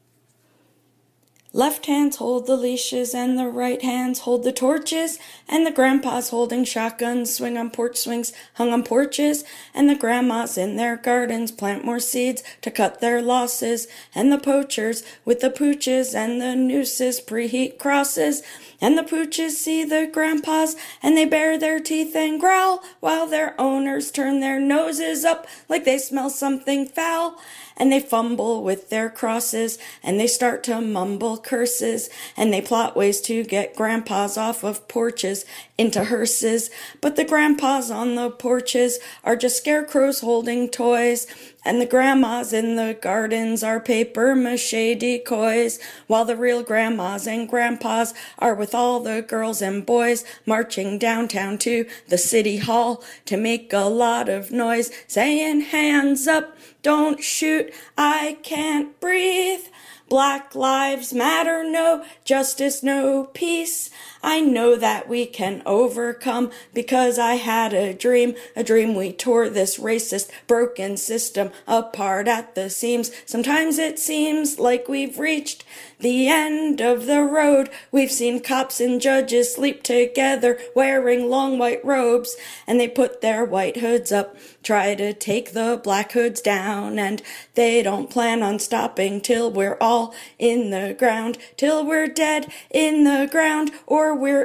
Left hands hold the leashes and the right hands hold the torches, and the grandpas holding shotguns swing on porch swings hung on porches, and the grandmas in their gardens plant more seeds to cut their losses, and the poachers with the pooches and the nooses preheat crosses, and the pooches see the grandpas and they bare their teeth and growl while their owners turn their noses up like they smell something foul. And they fumble with their crosses, and they start to mumble curses, and they plot ways to get grandpas off of porches into hearses. But the grandpas on the porches are just scarecrows holding toys, and the grandmas in the gardens are paper mache decoys, while the real grandmas and grandpas are with all the girls and boys marching downtown to the city hall to make a lot of noise, saying hands up, don't shoot, I can't breathe. Black lives matter, no justice, no peace. I know that we can overcome because I had a dream, a dream we tore this racist, broken system apart at the seams. Sometimes it seems like we've reached the end of the road. We've seen cops and judges sleep together wearing long white robes, and they put their white hoods up, try to take the black hoods down, and they don't plan on stopping till we're all in the ground, till we're dead in the ground, or we're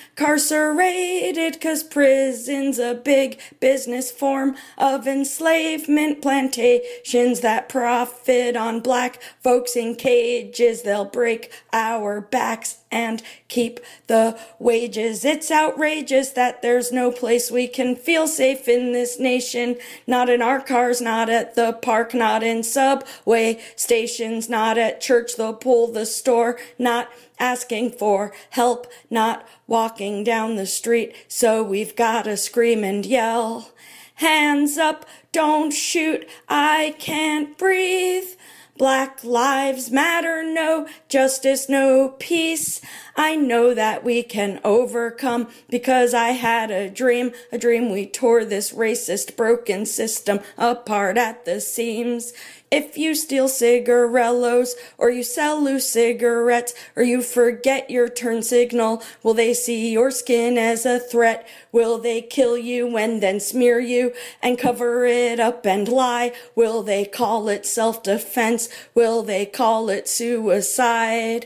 incarcerated, 'cause prison's a big business form of enslavement, plantations that profit on black folks in cages. They'll break our backs and keep the wages. It's outrageous that there's no place we can feel safe in this nation. Not in our cars, not at the park, not in subway stations, not at church, the pool, the store, not asking for help, not walking down the street. So we've gotta scream and yell, hands up, don't shoot, I can't breathe. Black lives matter, no justice, no peace. I know that we can overcome because I had a dream, a dream we tore this racist, broken system apart at the seams. If you steal cigarellos, or you sell loose cigarettes, or you forget your turn signal, will they see your skin as a threat? Will they kill you and then smear you and cover it up and lie? Will they call it self-defense? Will they call it suicide?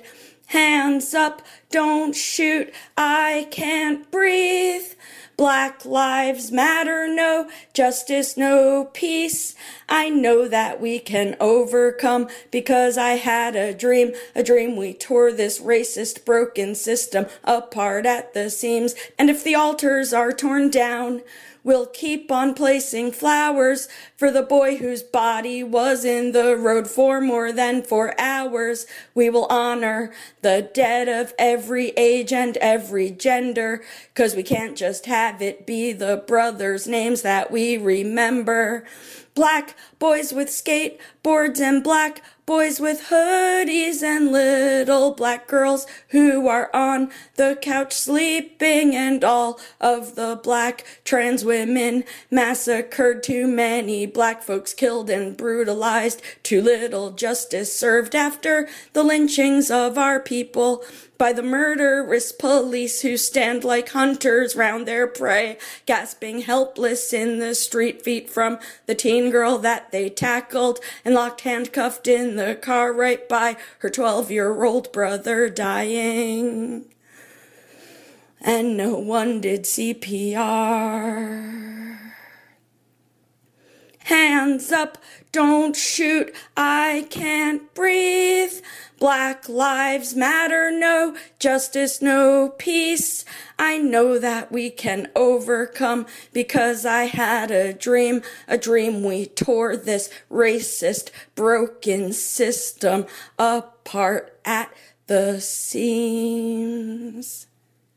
Hands up, don't shoot, I can't breathe. Black lives matter, no justice, no peace. I know that we can overcome because I had a dream, a dream we tore this racist, broken system apart at the seams. And if the altars are torn down, we'll keep on placing flowers for the boy whose body was in the road for more than four hours. We will honor the dead of every age and every gender, 'cause we can't just have it be the brothers' names that we remember. Black boys with skateboards and black boys with hoodies and little black girls who are on the couch sleeping, and all of the black trans women massacred, too many black folks killed and brutalized, too little justice served after the lynchings of our people by the murderous police who stand like hunters round their prey, gasping helpless in the street, feet from the teen girl that they tackled and locked handcuffed in the car right by her twelve-year-old brother dying. And no one did C P R. Hands up, don't shoot, I can't breathe. Black lives matter, no justice, no peace. I know that we can overcome because I had a dream, a dream we tore this racist, broken system apart at the seams.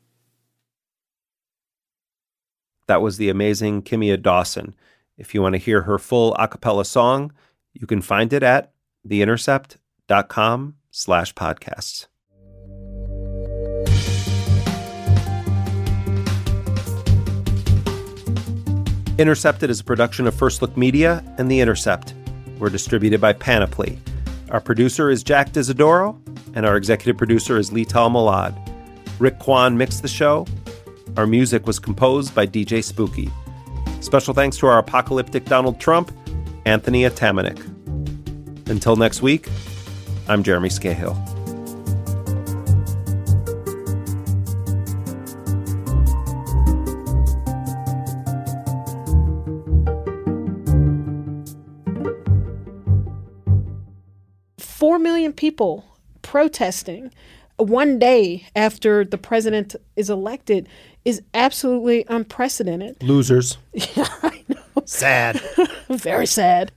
That was the amazing Kimia Dawson. If you want to hear her full a cappella song, you can find it at theintercept.com slash podcasts. Intercepted is a production of First Look Media and The Intercept. We're distributed by Panoply. Our producer is Jack Disidoro, and our executive producer is Lital Malad. Rick Kwan mixed the show. Our music was composed by D J Spooky. Special thanks to our apocalyptic Donald Trump, Anthony Atamanik. Until next week, I'm Jeremy Scahill. Four million people protesting one day after the president is elected is absolutely unprecedented. Losers. Yeah, I know. Sad. Very sad.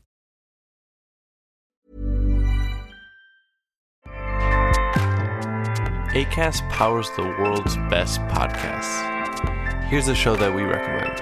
Acast powers the world's best podcasts. Here's a show that we recommend.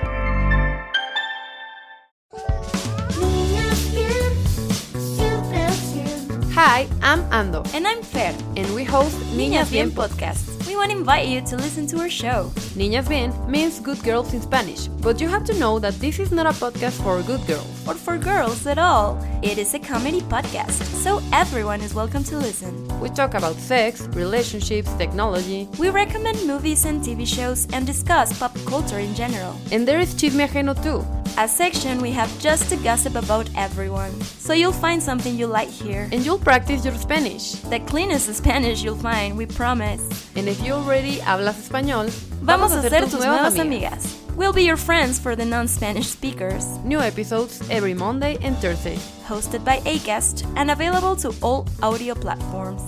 Hi, I'm Ando. And I'm Fer. And we host Niñas Bien podcast. We want to invite you to listen to our show. Niñas Bien means good girls in Spanish, but you have to know that this is not a podcast for good girls. Or for girls at all. It is a comedy podcast, so everyone is welcome to listen. We talk about sex, relationships, technology. We recommend movies and T V shows and discuss pop culture in general. And there is Chisme Ajeno too. A section we have just to gossip about everyone. So you'll find something you like here. And you'll practice your Spanish. The cleanest Spanish you'll find, we promise. And if you already hablas español, vamos a ser tus nuevas amigas. We'll be your friends for the non-Spanish speakers. New episodes every Monday and Thursday. Hosted by Acast and available to all audio platforms.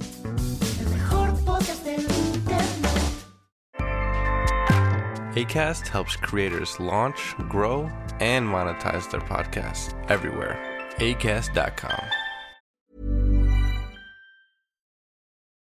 Acast helps creators launch, grow, and monetize their podcasts everywhere. Acast dot com.